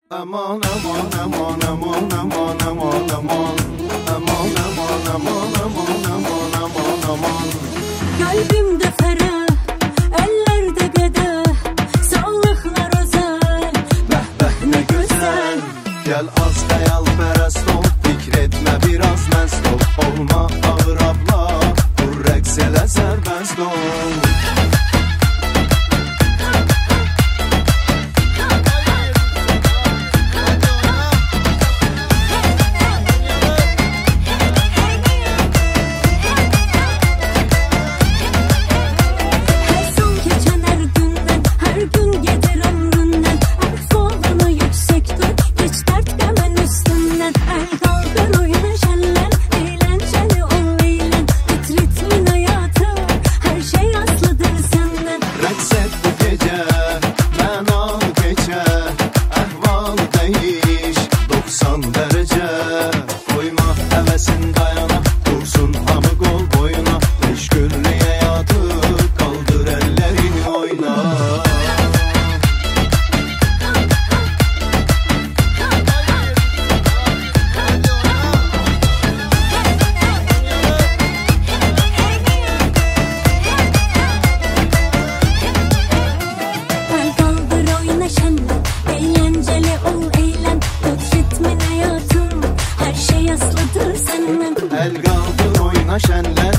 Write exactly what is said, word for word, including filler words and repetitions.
Aman aman aman aman aman aman aman aman aman aman aman aman aman aman. Kalbimde ferah, ellerde gedeh, sağlıklar özel, Beh beh ne güzel. Gel az hayalperest ol, fikretme biraz mest ol. Olma ağır abla, dur reks ele serbest ol. El kaldır oyna şenlen.